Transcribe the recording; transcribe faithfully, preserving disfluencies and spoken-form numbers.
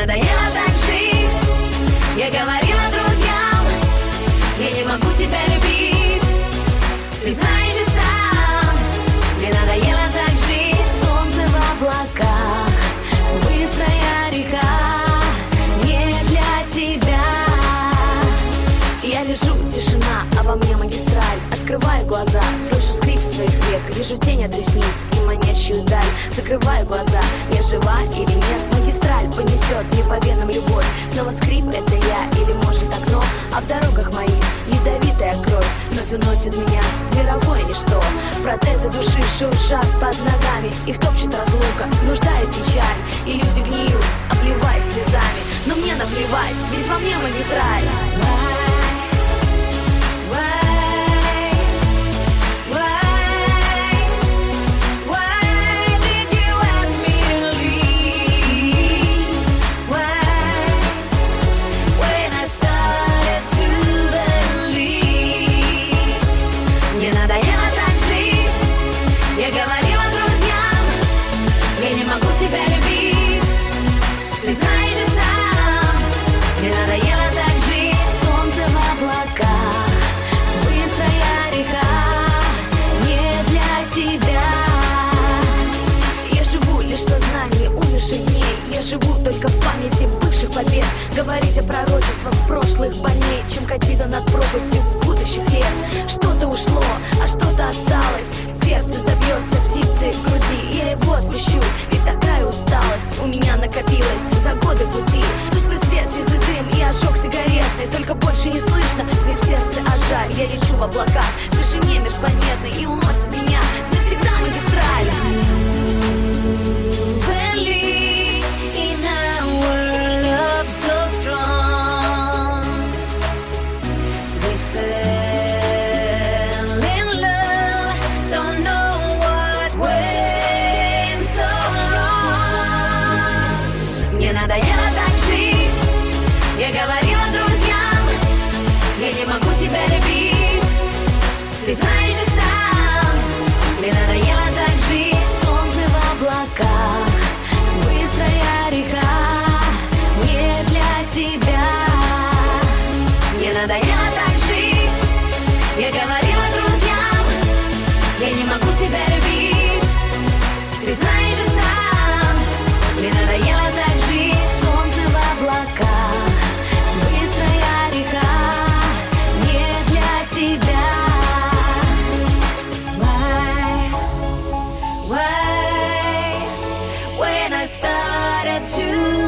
надоело так жить. Я говорила друзьям, я не могу тебя любить. Ты знаешь и сам, мне надоело так жить. Солнце в облаках, быстрая река, не для тебя. Я лежу, тишина, а во мне магистраль. Открываю глаза, слышу скрип своих век. Вижу тень от ресниц и манящую даль. Закрываю глаза, я жива или нет. Магистраль понесет мне по венам любовь. Снова скрип, это я или может окно. А в дорогах моих ядовитая кровь вновь уносит меня в мировое ничто. Протезы души шуршат под ногами. Их топчет разлука, нужда и печаль. И люди гниют, обливаясь слезами. Но мне наплевать, ведь во мне магистраль. Я живу только в памяти бывших побед. Говорить о пророчествах прошлых больней, чем катиться над пропастью будущих лет. Что-то ушло, а что-то осталось. Сердце забьется птицей в груди. Я его отпущу, ведь такая усталость у меня накопилась за годы пути. Тусклый свет, сизый дым и ожог сигаретный. Только больше не слышно скрип сердца, а жаль. Я лечу в облаках, в тишине межпланетной, и уносит меня навсегда магистраль. Надоело так жить. Я говорила друзьям, я не могу тебя любить. Ты знаешь и сам, мне надоело так жить. Солнце в облаках, быстрая река, не для тебя. Мне надоело так жить. Я говорила друзьям, я не могу тебя любить. Ты знаешь и сам, мне надоело так жить. Быстрая река, не для тебя. Why, why, when I started to